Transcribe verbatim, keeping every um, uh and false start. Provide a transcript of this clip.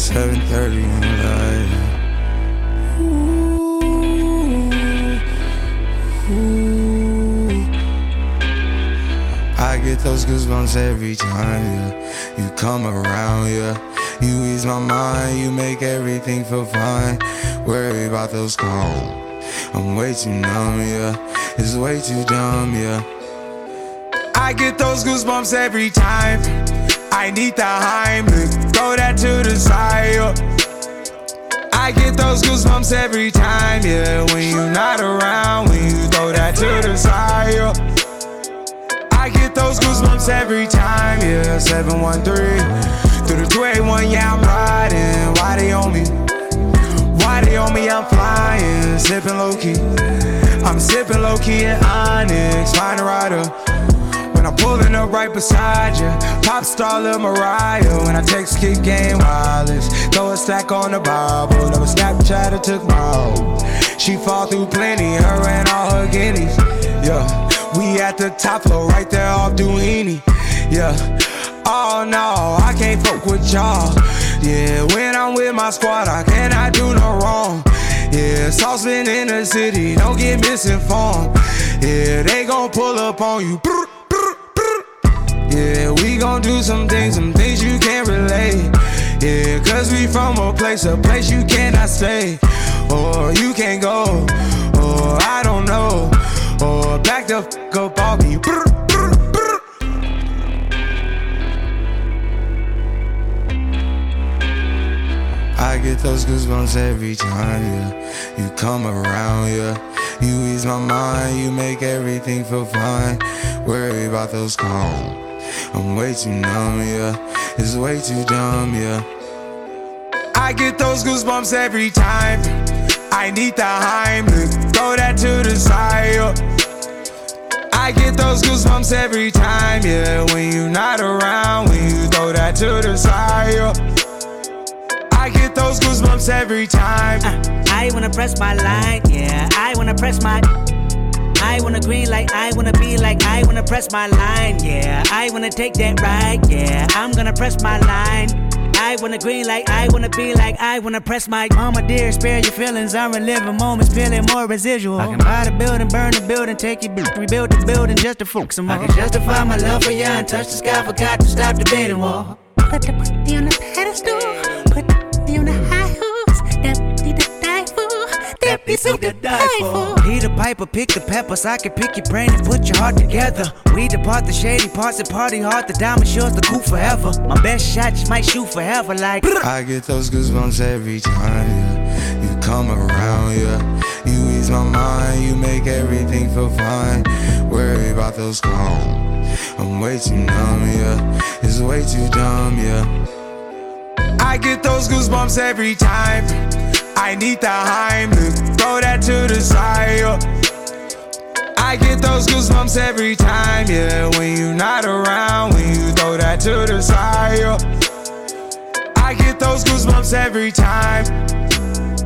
seven thirty in the light. Ooh, ooh. I get those goosebumps every time, yeah. You come around, yeah. You ease my mind, you make everything feel fine. Worry about those calls. I'm way too numb, yeah. It's way too dumb, yeah. I get those goosebumps every time. I need the Heimlich, throw that to the side, yeah. I get those goosebumps every time, yeah. When you're not around, when you throw that to the side, yeah. I get those goosebumps every time, yeah. seven one three through the two eight one, yeah, I'm riding. Why they on me? Why they on me? I'm flying, sipping low-key. I'm sipping low-key at Onyx, find a rider. When I'm pulling up right beside you, pop star Lil Mariah. When I text kick game wireless, throw a stack on the Bible. Never Snapchat or took my own. She fall through plenty, her and all her guineas. Yeah, we at the top floor, right there off Duini. Yeah, oh no, I can't fuck with y'all. Yeah, when I'm with my squad, I cannot do no wrong. Yeah, saucepan in the city, don't get misinformed. Yeah, they gon' pull up on you. Yeah, we gon' do some things, some things you can't relate. Yeah, cause we from a place, a place you cannot stay. Or you can't go, or I don't know. Or back the f*** up off me. I get those goosebumps every time, yeah. You come around, yeah. You ease my mind, you make everything feel fine. Worry about those calls. I'm way too numb, yeah. It's way too dumb, yeah. I get those goosebumps every time. I need the Heimlich, throw that to the side, yeah. I get those goosebumps every time, yeah. When you're not around, when you throw that to the side, yeah. I get those goosebumps every time. uh, I wanna press my line, yeah. I wanna press my I wanna green like I wanna be like I wanna press my line, yeah. I wanna take that ride, yeah. I'm gonna press my line. I wanna green like I wanna be like I wanna press my mama dear, spare your feelings. I'm reliving moments, feeling more residual. I can buy the building, burn the building, take it, rebuild the building just to focus some more. I can justify my love for you and touch the sky, forgot to stop debating war. Put the pussy on the pedestal, put the pussy on the high horse. That pussy to die for, that pussy to die for. Peter Piper, pick the peppers. I can pick your brain and put your heart together. We depart the shady parts and party hard. The diamond shows the coup forever. My best shot just might shoot forever like I get those goosebumps every time, yeah. You come around, yeah. You ease my mind, you make everything feel fine. Worry about those calls. I'm way too numb, yeah. It's way too dumb, yeah. I get those goosebumps every time. I need the Heimlich, throw that to the side, yeah. I get those goosebumps every time, yeah. When you're not around, when you throw that to the side, yeah. I get those goosebumps every time.